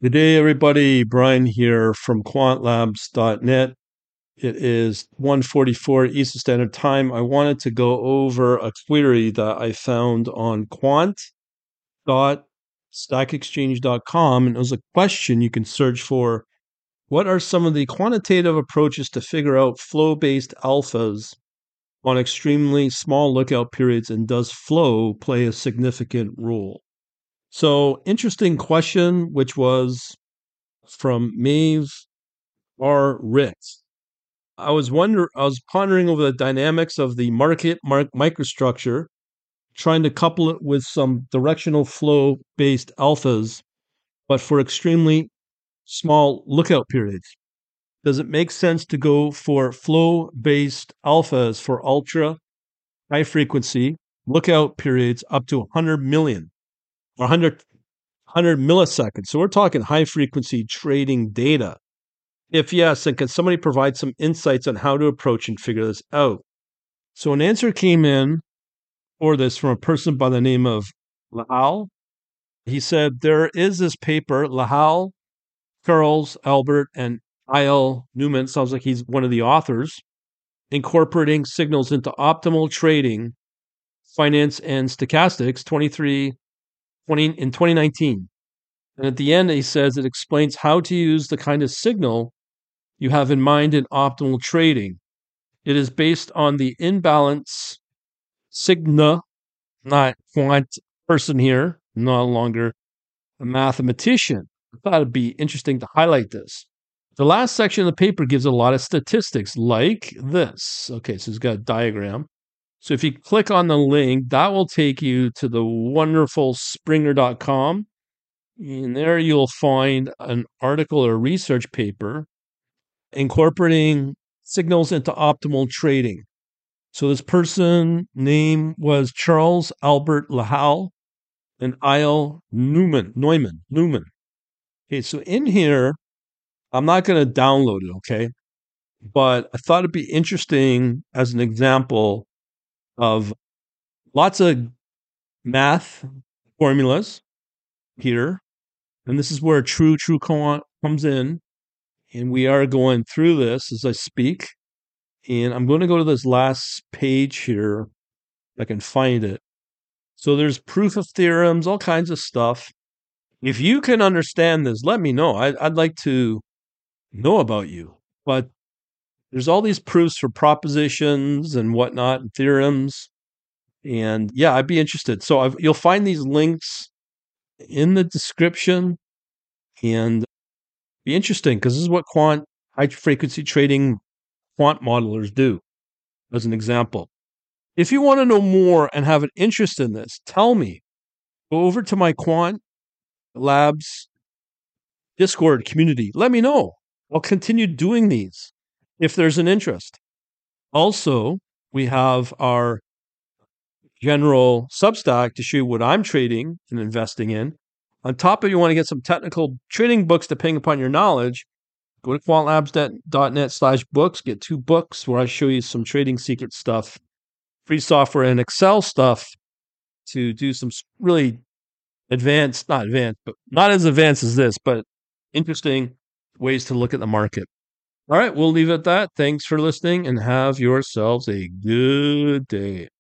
Good day, everybody. Brian here from quantlabs.net. It is 1:44 Eastern Standard Time. I wanted to go over a query that I found on quant.stackexchange.com, and it was a question you can search for. What are some of the quantitative approaches to figure out flow-based alphas on extremely small lookout periods, and does flow play a significant role? So, interesting question, which was from Maeve R. Ritz. I was pondering over the dynamics of the market microstructure, trying to couple it with some directional flow based alphas, but for extremely small lookout periods. Does it make sense to go for flow based alphas for ultra high frequency lookout periods up to 100 million or 100 milliseconds? So we're talking high frequency trading data. If yes, then can somebody provide some insights on how to approach and figure this out? So an answer came in for this from a person by the name of Lahal. He said, there is this paper, Lahal, Charles, Albert, and I.L. Newman, sounds like he's one of the authors, incorporating signals into optimal trading, finance, and stochastics in 2019. And at the end, he says it explains how to use the kind of signal you have in mind in optimal trading. It is based on the imbalance sigma, not quant person here, no longer a mathematician. I thought it'd be interesting to highlight this. The last section of the paper gives a lot of statistics like this. Okay, so it's got a diagram. So if you click on the link, that will take you to the wonderful Springer.com. And there you'll find an article or research paper incorporating signals into optimal trading. So this person name was Charles Albert Lahal and I.L. Neumann. Okay, so in here, I'm not going to download it, okay? But I thought it'd be interesting as an example of lots of math formulas here. And this is where true quant comes in. And we are going through this as I speak. And I'm going to go to this last page here, if I can find it. So there's proof of theorems, all kinds of stuff. If you can understand this, let me know. I'd like to know about you. But there's all these proofs for propositions and whatnot, and theorems. And yeah, I'd be interested. So you'll find these links in the description, and be interesting because this is what high frequency trading quant modelers do, as an example. If you want to know more and have an interest in this, tell me. Go over to my Quant Labs Discord community. Let me know. I'll continue doing these if there's an interest. Also, we have our general Substack to show you what I'm trading and investing in. On top of you want to get some technical trading books depending upon your knowledge, go to quantlabs.net/books, get 2 books where I show you some trading secret stuff, free software and Excel stuff to do some really not as advanced as this, but interesting ways to look at the market. All right, we'll leave it at that. Thanks for listening and have yourselves a good day.